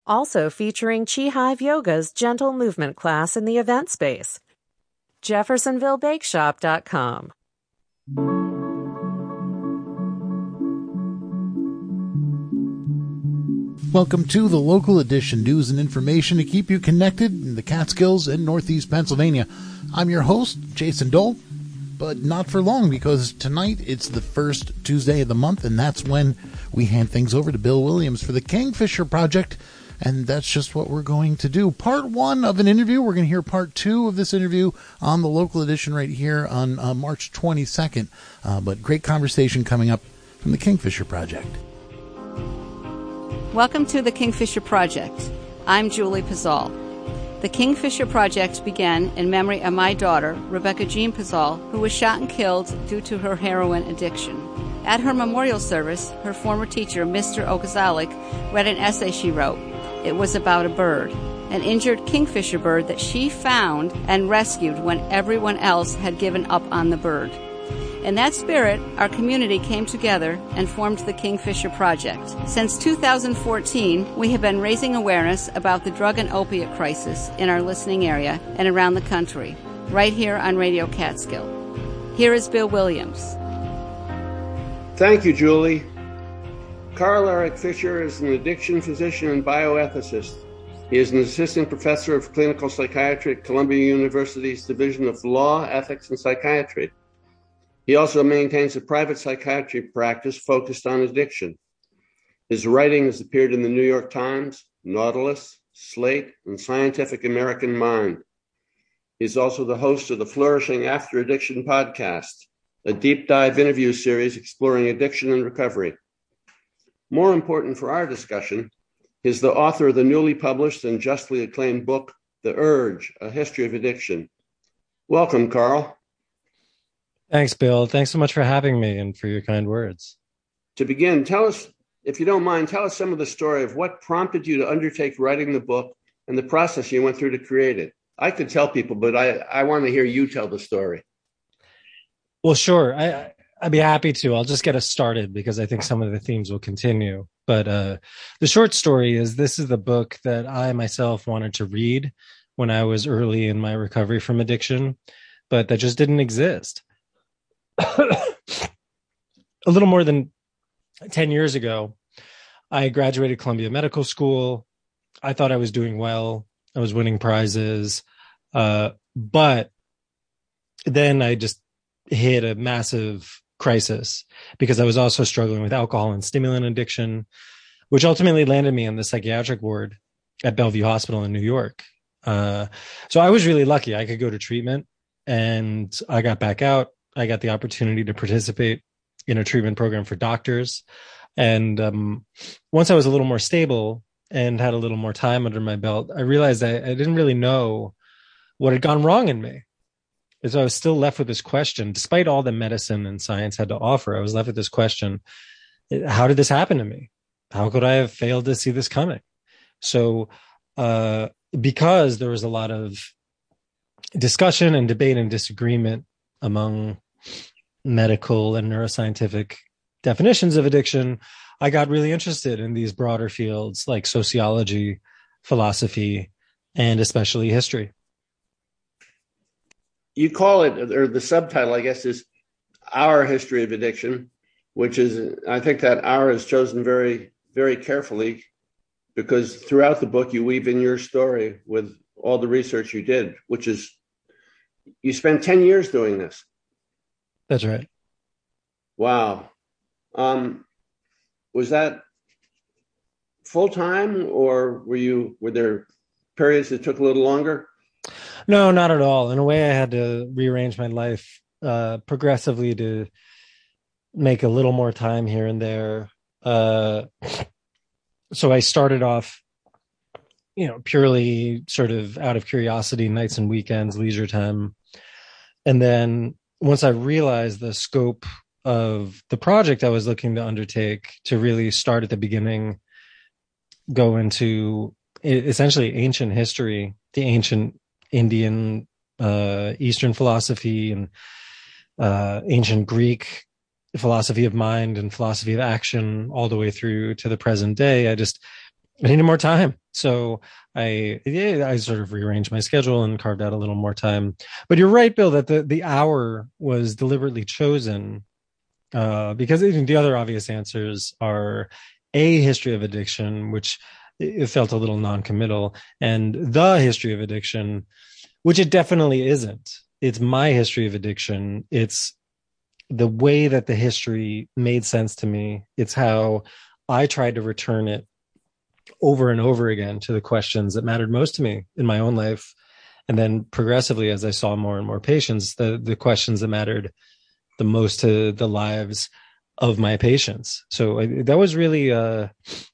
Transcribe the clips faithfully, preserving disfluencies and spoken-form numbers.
Also featuring Chi Hive Yoga's gentle movement class in the event space. Jeffersonville Bake Shop dot com. Welcome to the Local Edition, news and information to keep you connected in the Catskills and Northeast Pennsylvania. I'm your host, Jason Dole, but not for long, because tonight it's the first Tuesday of the month, and that's when we hand things over to Bill Williams for the Kingfisher Project, and that's just what we're going to do. Part one of an interview. We're going to hear part two of this interview on the Local Edition right here on uh, March twenty-second, uh, but great conversation coming up from the Kingfisher Project. Welcome to the Kingfisher Project. I'm Julie Pizzol. The Kingfisher Project began in memory of my daughter, Rebecca Jean Pizzol, who was shot and killed due to her heroin addiction. At her memorial service, her former teacher, Mister Okazalik, read an essay she wrote. It was about a bird, an injured kingfisher bird that she found and rescued when everyone else had given up on the bird. In that spirit, our community came together and formed the Kingfisher Project. Since two thousand fourteen, we have been raising awareness about the drug and opiate crisis in our listening area and around the country, right here on Radio Catskill. Here is Bill Williams. Thank you, Julie. Carl Eric Fisher is an addiction physician and bioethicist. He is an assistant professor of clinical psychiatry at Columbia University's Division of Law, Ethics, and Psychiatry. He also maintains a private psychiatry practice focused on addiction. His writing has appeared in the New York Times, Nautilus, Slate, and Scientific American Mind. He's also the host of the Flourishing After Addiction podcast, a deep dive interview series exploring addiction and recovery. More important for our discussion, he's the author of the newly published and justly acclaimed book, The Urge, A History of Addiction. Welcome, Carl. Thanks, Bill. Thanks so much for having me and for your kind words. To begin, tell us, if you don't mind, tell us some of the story of what prompted you to undertake writing the book and the process you went through to create it. I could tell people, but I, I want to hear you tell the story. Well, sure. I, I'd be happy to. I'll just get us started because I think some of the themes will continue. But uh, the short story is this is the book that I myself wanted to read when I was early in my recovery from addiction, but that just didn't exist. A little more than ten years ago, I graduated Columbia Medical School. I thought I was doing well. I was winning prizes. Uh, but then I just hit a massive crisis because I was also struggling with alcohol and stimulant addiction, which ultimately landed me on the psychiatric ward at Bellevue Hospital in New York. Uh, so I was really lucky. I could go to treatment and I got back out. I got the opportunity to participate in a treatment program for doctors. And um, once I was a little more stable and had a little more time under my belt, I realized I, I didn't really know what had gone wrong in me. And so I was still left with this question, despite all the medicine and science had to offer. I was left with this question: how did this happen to me? How could I have failed to see this coming? So uh, because there was a lot of discussion and debate and disagreement among medical and neuroscientific definitions of addiction, I got really interested in these broader fields like sociology, philosophy, and especially history. You call it, or the subtitle, I guess, is Our History of Addiction, which is, I think that our is chosen very, very carefully because throughout the book, you weave in your story with all the research you did, which is, you spent ten years doing this. That's right. Wow. Um, was that full time, or were you, were there periods that took a little longer? No, not at all. In a way, I had to rearrange my life uh, progressively to make a little more time here and there. Uh, so I started off, you know, purely sort of out of curiosity, nights and weekends, leisure time. And then once I realized the scope of the project I was looking to undertake, to really start at the beginning, go into essentially ancient history, the ancient Indian, uh, Eastern philosophy and uh, ancient Greek philosophy of mind and philosophy of action, all the way through to the present day. I just, I needed more time. So I, yeah, I sort of rearranged my schedule and carved out a little more time. But you're right, Bill, that the, the hour was deliberately chosen uh, because the other obvious answers are a history of addiction, which it felt a little non-committal, and the history of addiction, which it definitely isn't. It's my history of addiction. It's the way that the history made sense to me. It's how I tried to return it over and over again to the questions that mattered most to me in my own life. And then progressively, as I saw more and more patients, the, the questions that mattered the most to the lives of my patients. So I, that was really uh,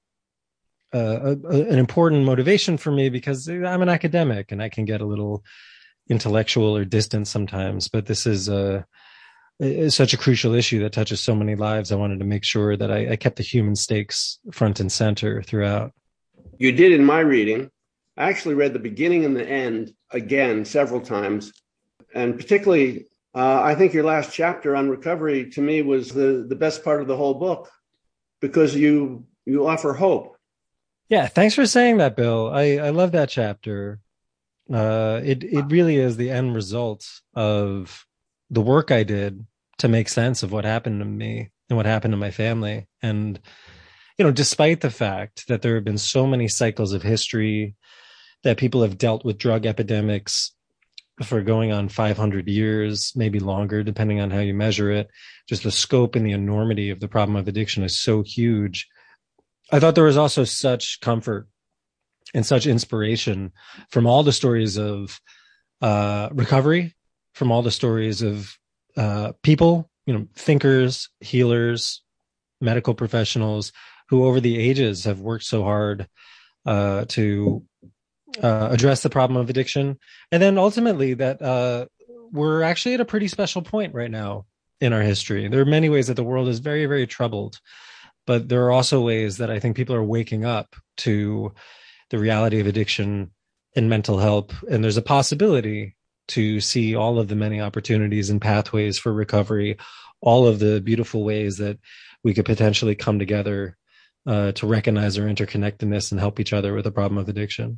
uh, a, a, an important motivation for me, because I'm an academic and I can get a little intellectual or distant sometimes, but this is a, is such a crucial issue that touches so many lives. I wanted to make sure that I, I kept the human stakes front and center throughout. You did in my reading. I actually read the beginning and the end again several times. And particularly, uh, I think your last chapter on recovery to me was the, the best part of the whole book, because you you offer hope. Yeah, thanks for saying that, Bill. I, I love that chapter. Uh, it it really is the end result of the work I did to make sense of what happened to me and what happened to my family. And, you know, despite the fact that there have been so many cycles of history, that people have dealt with drug epidemics for going on five hundred years, maybe longer, depending on how you measure it, just the scope and the enormity of the problem of addiction is so huge. I thought there was also such comfort and such inspiration from all the stories of uh, recovery, from all the stories of uh, people, you know, thinkers, healers, medical professionals who over the ages have worked so hard uh, to uh, address the problem of addiction. And then ultimately that uh, we're actually at a pretty special point right now in our history. There are many ways that the world is very, very troubled, but there are also ways that I think people are waking up to the reality of addiction and mental health. And there's a possibility to see all of the many opportunities and pathways for recovery, all of the beautiful ways that we could potentially come together uh, to recognize our interconnectedness and help each other with the problem of addiction.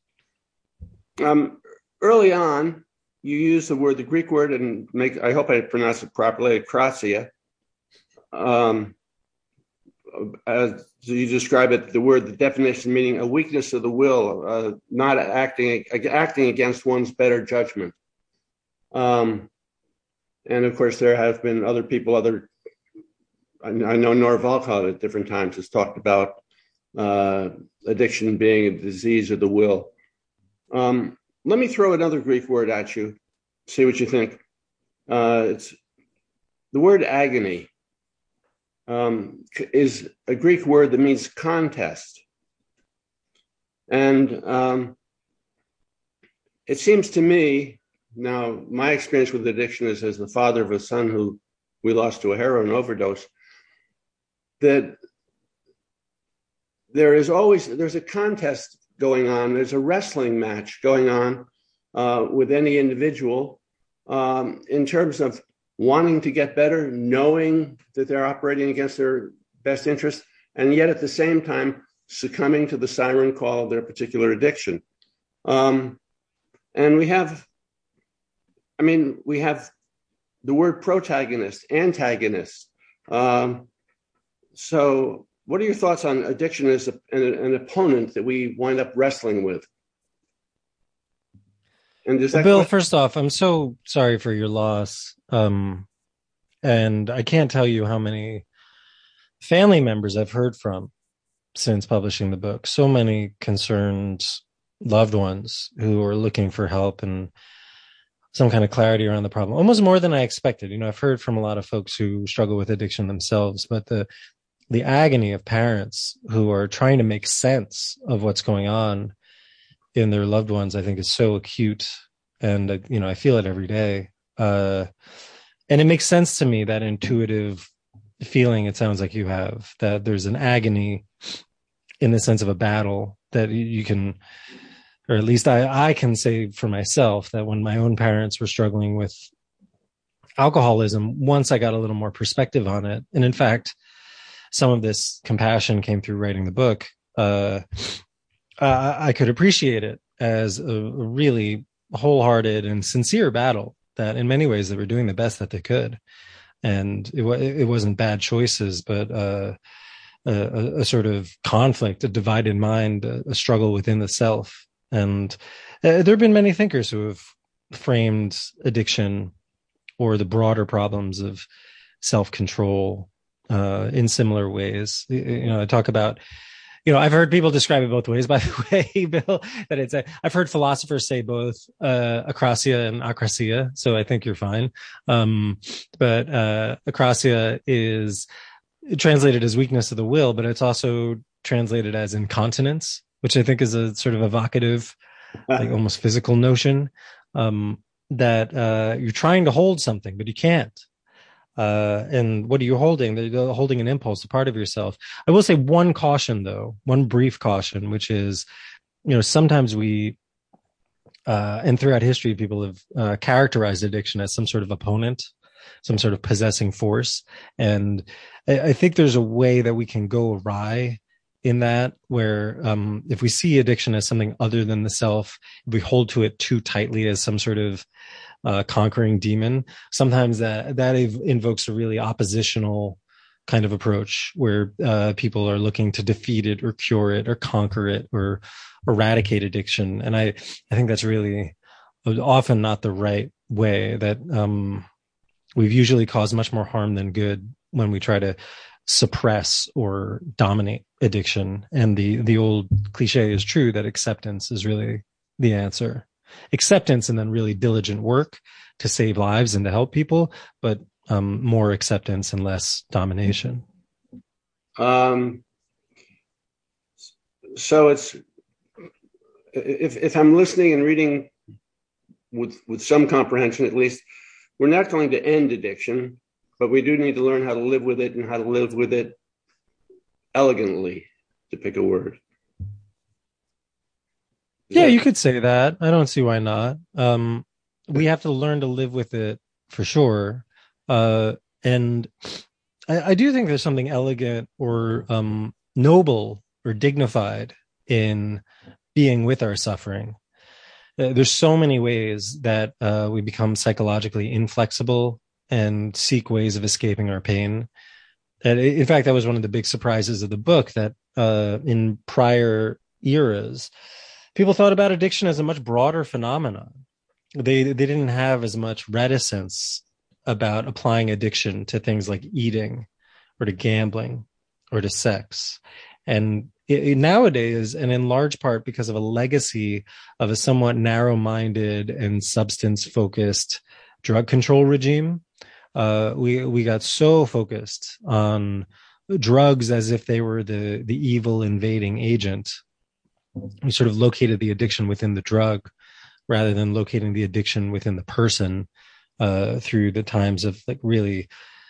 Um, early on, you use the word, the Greek word, and make, I hope I pronounce it properly, akrasia. Um, as you describe it, the word, the definition meaning a weakness of the will, uh, not acting acting against one's better judgment. Um, and of course, there have been other people, other, I, I know Nora Volkow at different times has talked about uh, addiction being a disease of the will. Um, let me throw another Greek word at you, see what you think. Uh, it's the word agony. Um, is a Greek word that means contest. And um, it seems to me, now my experience with addiction is as the father of a son who we lost to a heroin overdose, that there is always, there's a contest going on, there's a wrestling match going on uh, with any individual um, in terms of wanting to get better, knowing that they're operating against their best interest, and yet at the same time succumbing to the siren call of their particular addiction. Um, and we have, I mean, we have the word protagonist, antagonist. Um, so what are your thoughts on addiction as a, an, an opponent that we wind up wrestling with? And does that Bill, question- first off, I'm so sorry for your loss. Um, and I can't tell you how many family members I've heard from since publishing the book. So many concerned loved ones who are looking for help and some kind of clarity around the problem, almost more than I expected. You know, I've heard from a lot of folks who struggle with addiction themselves, but the, the agony of parents who are trying to make sense of what's going on in their loved ones, I think is so acute. And, uh, you know, I feel it every day. Uh, and it makes sense to me, that intuitive feeling it sounds like you have, that there's an agony in the sense of a battle that you can, or at least I, I can say for myself, that when my own parents were struggling with alcoholism, once I got a little more perspective on it, and in fact, some of this compassion came through writing the book. uh, uh, I could appreciate it as a, a really wholehearted and sincere battle that in many ways they were doing the best that they could. And it, it wasn't bad choices, but uh, a, a sort of conflict, a divided mind, a, a struggle within the self. And uh, there have been many thinkers who have framed addiction or the broader problems of self-control uh, in similar ways. You know, I talk about, you know, I've heard people describe it both ways, by the way, Bill, that it's a, I've heard philosophers say both uh, acrasia and akrasia. So I think you're fine. Um, but uh, akrasia is translated as weakness of the will, but it's also translated as incontinence, which I think is a sort of evocative, like almost physical notion, um, that uh, you're trying to hold something, but you can't. Uh, and what are you holding? They're holding an impulse, a part of yourself. I will say one caution, though, one brief caution, which is, you know, sometimes we, uh, and throughout history, people have uh, characterized addiction as some sort of opponent, some sort of possessing force. And I, I think there's a way that we can go awry in that, where um, if we see addiction as something other than the self, if we hold to it too tightly as some sort of uh, conquering demon, sometimes that that ev- invokes a really oppositional kind of approach where uh, people are looking to defeat it or cure it or conquer it or eradicate addiction. And I, I think that's really often not the right way, that um, we've usually caused much more harm than good when we try to suppress or dominate addiction. And the the old cliche is true that acceptance is really the answer. Acceptance and then really diligent work to save lives and to help people, but um, more acceptance and less domination. Um, so it's, if if I'm listening and reading with with some comprehension at least, we're not going to end addiction, but we do need to learn how to live with it and how to live with it elegantly, to pick a word. Is yeah, that- you could say that. I don't see why not. Um, we have to learn to live with it for sure. Uh, and I, I do think there's something elegant or um, noble or dignified in being with our suffering. Uh, there's so many ways that uh, we become psychologically inflexible and seek ways of escaping our pain. And in fact, that was one of the big surprises of the book, that uh, in prior eras, people thought about addiction as a much broader phenomenon. They they didn't have as much reticence about applying addiction to things like eating or to gambling or to sex. And it, it, nowadays, and in large part because of a legacy of a somewhat narrow-minded and substance-focused drug control regime, uh, we we got so focused on drugs as if they were the the evil invading agent. We sort of located the addiction within the drug rather than locating the addiction within the person, uh, through the times of like really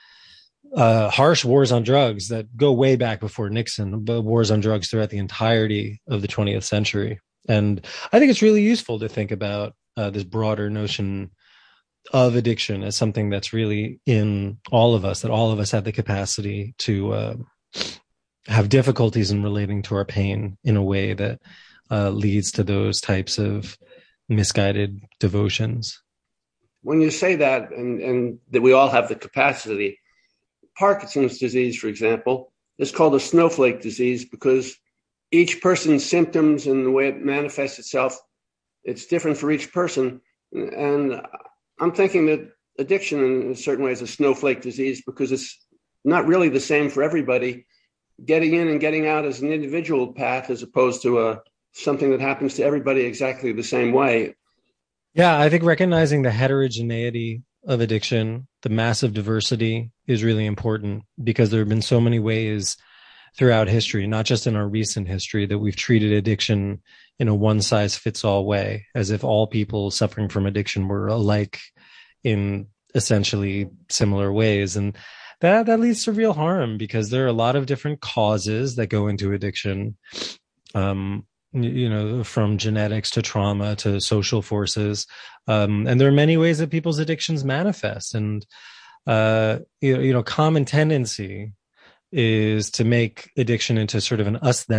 uh, harsh wars on drugs that go way back before Nixon, but wars on drugs throughout the entirety of the twentieth century. And I think it's really useful to think about uh, this broader notion of addiction as something that's really in all of us, that all of us have the capacity to uh, have difficulties in relating to our pain in a way that uh, leads to those types of misguided devotions. When you say that, and, and that we all have the capacity, Parkinson's disease, for example, is called a snowflake disease because each person's symptoms and the way it manifests itself, it's different for each person. And I'm thinking that addiction in a certain way is a snowflake disease because it's not really the same for everybody. Getting in and getting out is an individual path as opposed to a something that happens to everybody exactly the same way. Yeah, I think recognizing the heterogeneity of addiction, the massive diversity, is really important because there have been so many ways throughout history, not just in our recent history, that we've treated addiction in a one-size-fits-all way, as if all people suffering from addiction were alike in essentially similar ways. And that, that leads to real harm because there are a lot of different causes that go into addiction. Um, you know, from genetics to trauma to social forces. Um, and there are many ways that people's addictions manifest. And, uh, you know, you know, common tendency is to make addiction into sort of an us-them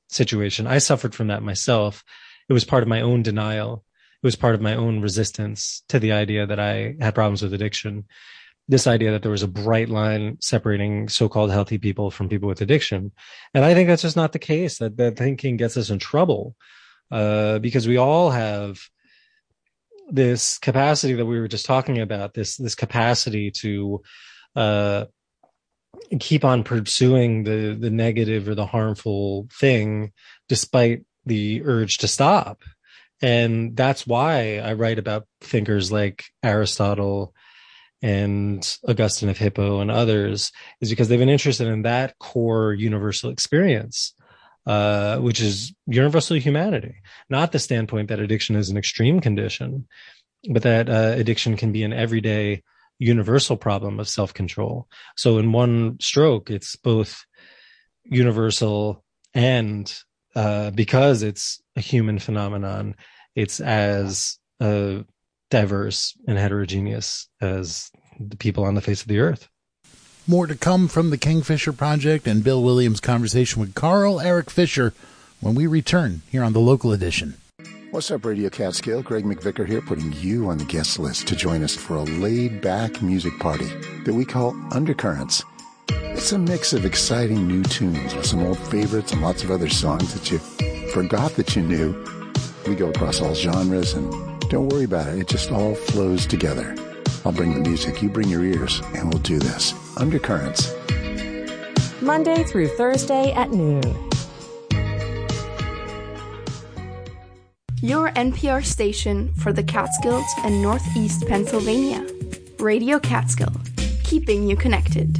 situation. I suffered from that myself. It was part of my own denial. It was part of my own resistance to the idea that I had problems with addiction. This idea that there was a bright line separating so-called healthy people from people with addiction. And I think that's just not the case. That, that thinking gets us in trouble uh, because we all have this capacity that we were just talking about, this, this capacity to uh, keep on pursuing the, the negative or the harmful thing despite the urge to stop. And that's why I write about thinkers like Aristotle and Augustine of Hippo and others, is because they've been interested in that core universal experience, uh, which is universal humanity. Not the standpoint that addiction is an extreme condition, but that uh, addiction can be an everyday universal problem of self-control. So in one stroke, it's both universal and uh, because it's a human phenomenon, it's as uh, diverse and heterogeneous as the people on the face of the earth. More to come from the Kingfisher Project and Bill Williams' conversation with Carl Eric Fisher when we return here on the Local Edition. What's up, Radio Catskill? Greg McVicker here, putting you on the guest list to join us for a laid-back music party that we call Undercurrents. It's a mix of exciting new tunes with some old favorites and lots of other songs that you forgot that you knew. We go across all genres, and don't worry about it. It just all flows together. I'll bring the music, you bring your ears, and we'll do this. Undercurrents. Monday through Thursday at noon. Your N P R station for the Catskills and Northeast Pennsylvania. Radio Catskill, keeping you connected.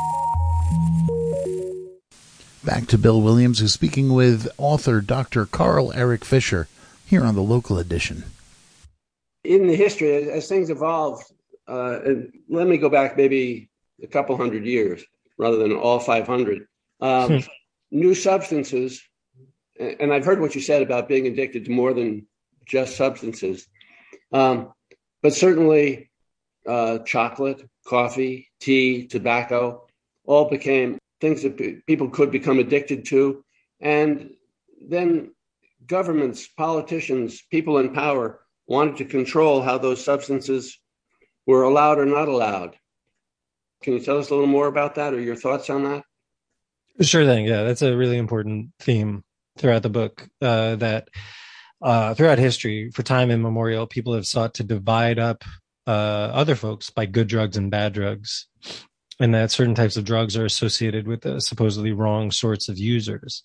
Back to Bill Williams, who's speaking with author Doctor Carl Eric Fisher here on the Local Edition. In the history, as, as things evolved, uh, and let me go back maybe a couple hundred years rather than all five hundred. Um, new substances, and I've heard what you said about being addicted to more than just substances, um, but certainly uh, chocolate, coffee, tea, tobacco, all became things that p- people could become addicted to. And then governments, politicians, people in power wanted to control how those substances were allowed or not allowed. Can you tell us a little more about that or your thoughts on that? Sure thing. Yeah, that's a really important theme throughout the book, uh, that uh, throughout history, for time immemorial, people have sought to divide up uh, other folks by good drugs and bad drugs, and that certain types of drugs are associated with the supposedly wrong sorts of users.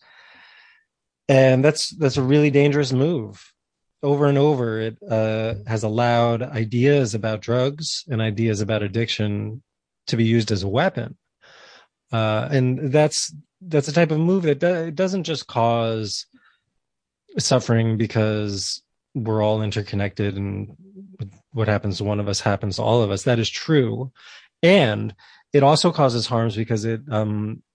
And that's that's a really dangerous move. Over and over, it uh, has allowed ideas about drugs and ideas about addiction to be used as a weapon. Uh, and that's that's a type of move that do, it doesn't just cause suffering because we're all interconnected and what happens to one of us happens to all of us. That is true. And it also causes harms because it um,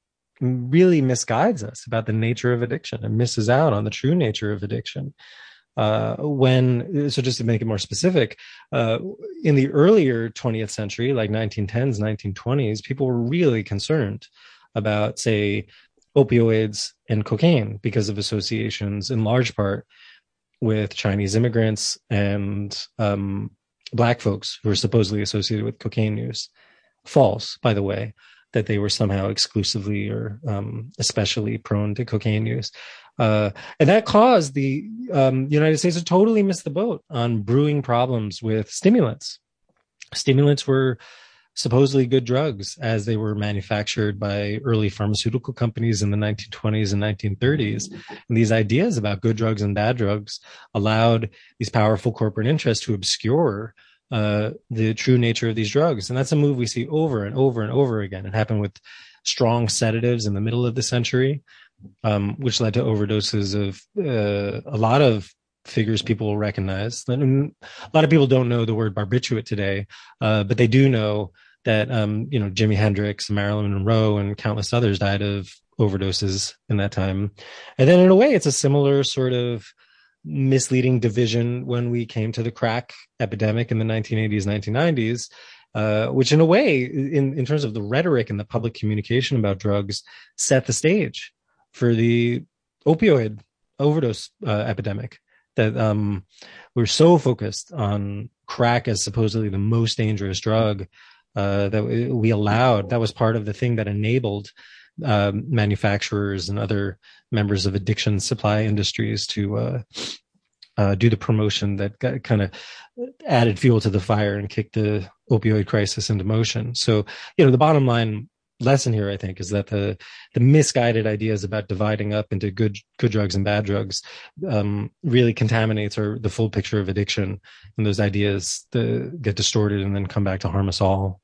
really misguides us about the nature of addiction and misses out on the true nature of addiction. Uh, when, so just to make it more specific, uh, in the earlier twentieth century, like nineteen tens, nineteen twenties, people were really concerned about, say, opioids and cocaine because of associations in large part with Chinese immigrants and um, Black folks who were supposedly associated with cocaine use. False, by the way, that they were somehow exclusively or um, especially prone to cocaine use. Uh, and that caused the um, United States to totally miss the boat on brewing problems with stimulants. Stimulants were supposedly good drugs as they were manufactured by early pharmaceutical companies in the nineteen twenties and nineteen thirties. And these ideas about good drugs and bad drugs allowed these powerful corporate interests to obscure uh, the true nature of these drugs. And that's a move we see over and over and over again. It happened with strong sedatives in the middle of the century, um, which led to overdoses of uh, a lot of figures people will recognize. A lot of people don't know the word barbiturate today, uh, but they do know that, um, you know, Jimi Hendrix, Marilyn Monroe, and countless others died of overdoses in that time. And then in a way, it's a similar sort of misleading division when we came to the crack epidemic in the nineteen eighties, nineteen nineties, uh, which in a way, in, in terms of the rhetoric and the public communication about drugs, set the stage for the opioid overdose uh, epidemic, that um, we're so focused on crack as supposedly the most dangerous drug uh, that we allowed. That was part of the thing that enabled um, manufacturers and other members of addiction supply industries to uh, uh, do the promotion that kind of added fuel to the fire and kicked the opioid crisis into motion. So, you know, the bottom line lesson here, I think, is that the the misguided ideas about dividing up into good good drugs and bad drugs um, really contaminates our, the full picture of addiction, and those ideas the, get distorted and then come back to harm us all.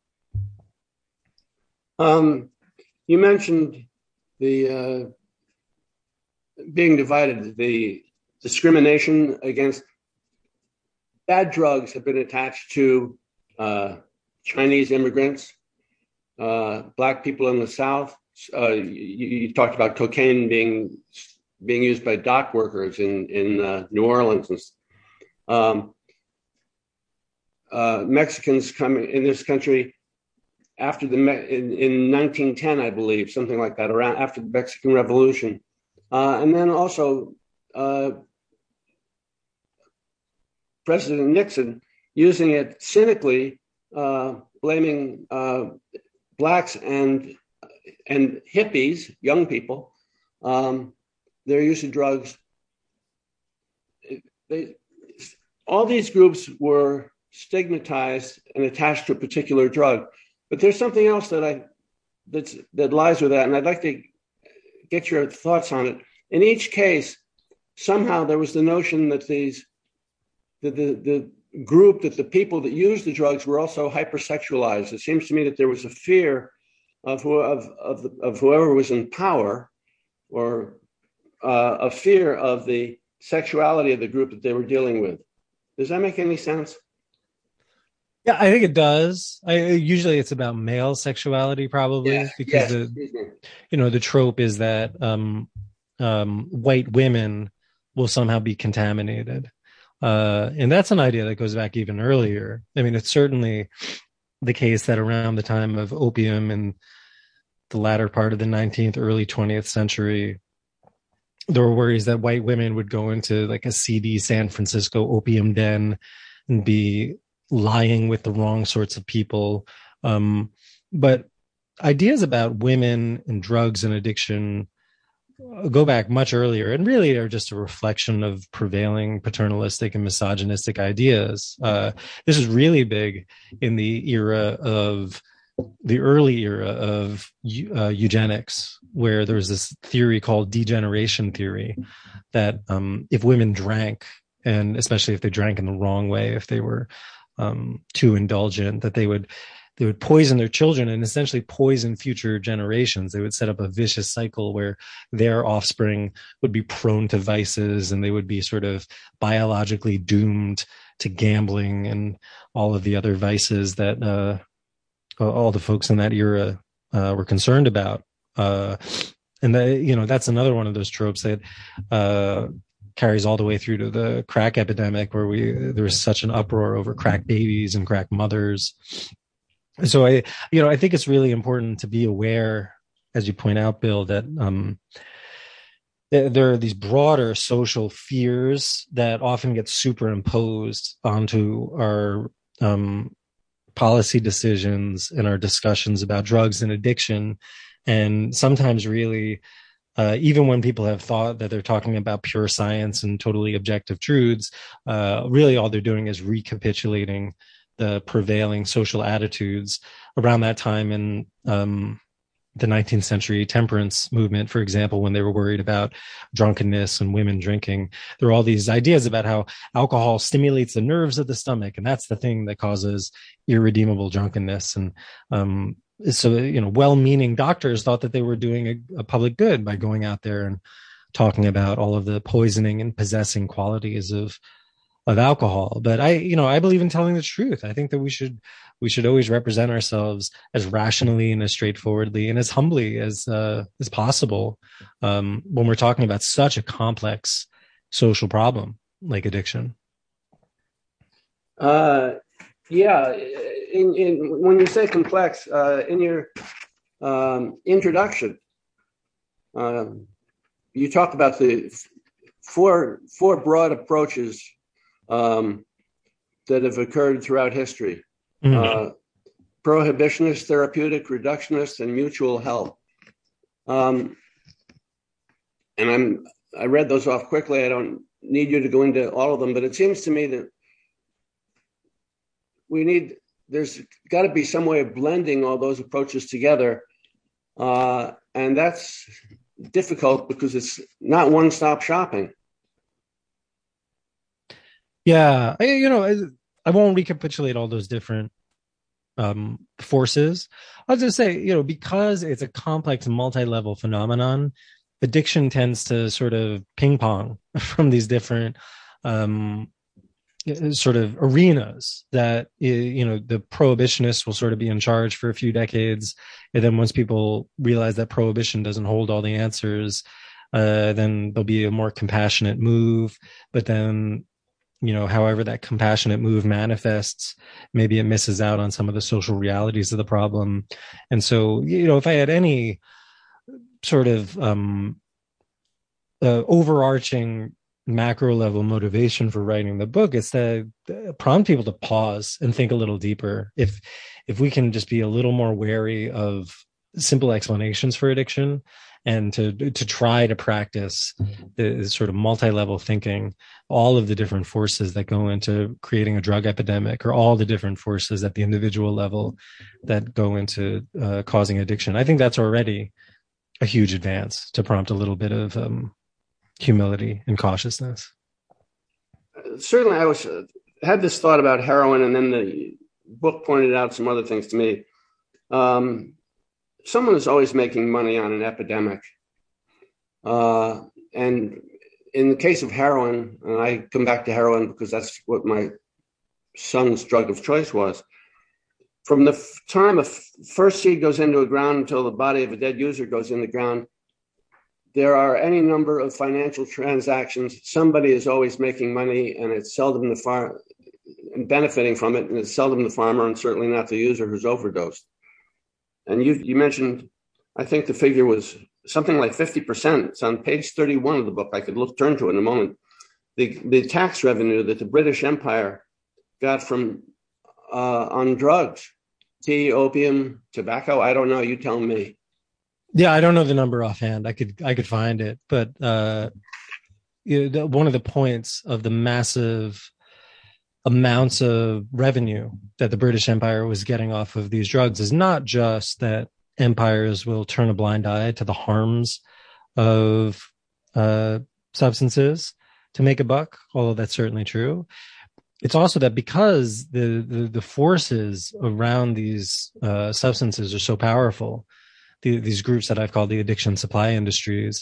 Um, you mentioned the uh, being divided, the discrimination against bad drugs have been attached to uh, Chinese immigrants, uh, black people in the South. Uh, you, you talked about cocaine being being used by dock workers in in uh, New Orleans. Um, uh, Mexicans coming in this country after the in, in nineteen ten, I believe, something like that, around after the Mexican Revolution, uh, and then also uh, President Nixon using it cynically, uh, blaming uh, blacks and and hippies, young people, um, their use of drugs. They, all these groups were stigmatized and attached to a particular drug. But there's something else that I that's, that lies with that, and I'd like to get your thoughts on it. In each case, somehow there was the notion that these the the, the group, that the people that used the drugs were also hypersexualized. It seems to me that there was a fear of who, of of, the, of whoever was in power, or uh, a fear of the sexuality of the group that they were dealing with. Does that make any sense? Yeah, I think it does. I, usually it's about male sexuality, probably, yeah, because yes, the, you know, the trope is that um, um, white women will somehow be contaminated. Uh, and that's an idea that goes back even earlier. I mean, it's certainly the case that around the time of opium in the latter part of the nineteenth, early twentieth century, there were worries that white women would go into like a seedy San Francisco opium den and be lying with the wrong sorts of people. Um, but ideas about women and drugs and addiction go back much earlier, and really are just a reflection of prevailing paternalistic and misogynistic ideas. Uh, this is really big in the era of the early era of uh, eugenics, where there was this theory called degeneration theory, that um, if women drank, and especially if they drank in the wrong way, if they were um, too indulgent, that they would they would poison their children and essentially poison future generations. They would set up a vicious cycle where their offspring would be prone to vices, and they would be sort of biologically doomed to gambling and all of the other vices that uh, all the folks in that era uh, were concerned about. Uh, and the, you know, that's another one of those tropes that uh, carries all the way through to the crack epidemic, where we there was such an uproar over crack babies and crack mothers. So I, you know, I think it's really important to be aware, as you point out, Bill, that um, th- there are these broader social fears that often get superimposed onto our um, policy decisions and our discussions about drugs and addiction. And sometimes really, uh, even when people have thought that they're talking about pure science and totally objective truths, uh, really all they're doing is recapitulating the prevailing social attitudes around that time in um, the nineteenth century temperance movement, for example, when they were worried about drunkenness and women drinking. There were all these ideas about how alcohol stimulates the nerves of the stomach, and that's the thing that causes irredeemable drunkenness. And um, so, you know, well-meaning doctors thought that they were doing a, a public good by going out there and talking about all of the poisoning and possessing qualities of of alcohol. But I, you know, I believe in telling the truth. I think that we should, we should always represent ourselves as rationally and as straightforwardly and as humbly as, uh, as possible. Um, when we're talking about such a complex social problem like addiction. Uh, yeah. In, in, when you say complex, uh, in your, um, introduction, um, you talk about the four four broad approaches um, that have occurred throughout history: mm-hmm. uh, prohibitionist, therapeutic, reductionist, and mutual help. Um, and I'm I read those off quickly. I don't need you to go into all of them, but it seems to me that we need. There's got to be some way of blending all those approaches together, uh, and that's difficult because it's not one-stop shopping. Yeah, I, you know, I, I won't recapitulate all those different um, forces. I'll just say, you know, because it's a complex, multi-level phenomenon, addiction tends to sort of ping pong from these different um, sort of arenas that, you know, the prohibitionists will sort of be in charge for a few decades. And then once people realize that prohibition doesn't hold all the answers, uh, then there'll be a more compassionate move. But then, you know, however that compassionate move manifests, maybe it misses out on some of the social realities of the problem. And so, you know, if I had any sort of um, uh, overarching macro level motivation for writing the book, it's to prompt people to pause and think a little deeper. If if we can just be a little more wary of simple explanations for addiction, and to to try to practice the sort of multi-level thinking, all of the different forces that go into creating a drug epidemic, or all the different forces at the individual level that go into uh, causing addiction, I think that's already a huge advance to prompt a little bit of um, humility and cautiousness. Certainly, I was uh, had this thought about heroin, and then the book pointed out some other things to me. Um, someone is always making money on an epidemic, uh, and in the case of heroin, and I come back to heroin because that's what my son's drug of choice was. From the f- time a f- first seed goes into a ground until the body of a dead user goes in the ground, there are any number of financial transactions. Somebody is always making money, and it's seldom the farm benefiting from it, and it's seldom the farmer, and certainly not the user who's overdosed. And you you mentioned, I think the figure was something like fifty percent. It's on page thirty-one of the book. I could look turn to it in a moment. The the tax revenue that the British Empire got from uh, on drugs, tea, opium, tobacco. I don't know. You tell me. Yeah, I don't know the number offhand. I could I could find it, but uh, you know, one of the points of the massive amounts of revenue that the British Empire was getting off of these drugs is not just that empires will turn a blind eye to the harms of uh, substances to make a buck, although that's certainly true. It's also that because the the, the forces around these uh, substances are so powerful, the, these groups that I've called the addiction supply industries,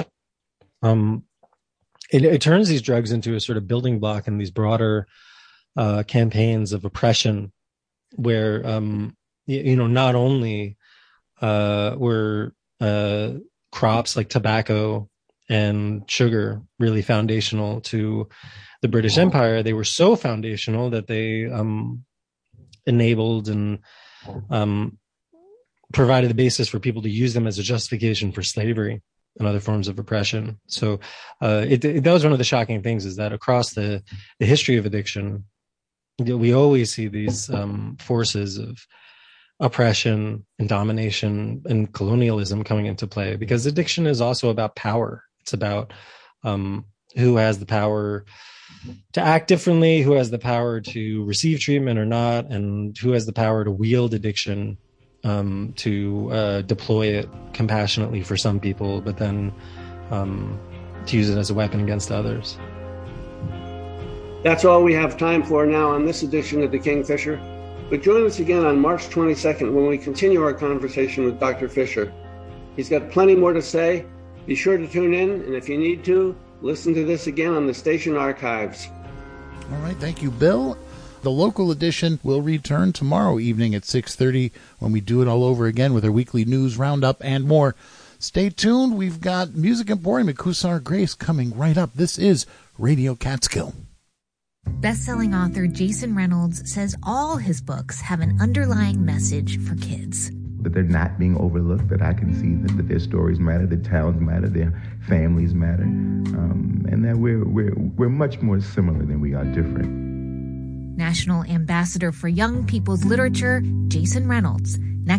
um, it, it turns these drugs into a sort of building block in these broader uh, campaigns of oppression, where um, you, you know not only uh, were uh, crops like tobacco and sugar really foundational to the British Empire, they were so foundational that they um, enabled and um, provided the basis for people to use them as a justification for slavery and other forms of oppression. So uh, it, it, that was one of the shocking things, is that across the, the history of addiction, we always see these um, forces of oppression and domination and colonialism coming into play, because addiction is also about power. It's about um, who has the power to act differently, who has the power to receive treatment or not, and who has the power to wield addiction, um, to uh, deploy it compassionately for some people, but then um, to use it as a weapon against others. That's all we have time for now on this edition of The Kingfisher. But join us again on March twenty-second when we continue our conversation with Doctor Fisher. He's got plenty more to say. Be sure to tune in, and if you need to, listen to this again on the station archives. All right, thank you, Bill. The local edition will return tomorrow evening at six thirty when we do it all over again with our weekly news roundup and more. Stay tuned. We've got Music Emporium at Kusar Grace coming right up. This is Radio Catskill. Best-selling author Jason Reynolds says all his books have an underlying message for kids. that they're not being overlooked, that I can see that, that their stories matter, their towns matter, their families matter, um, and that we're, we're, we're much more similar than we are different. National Ambassador for Young People's Literature, Jason Reynolds.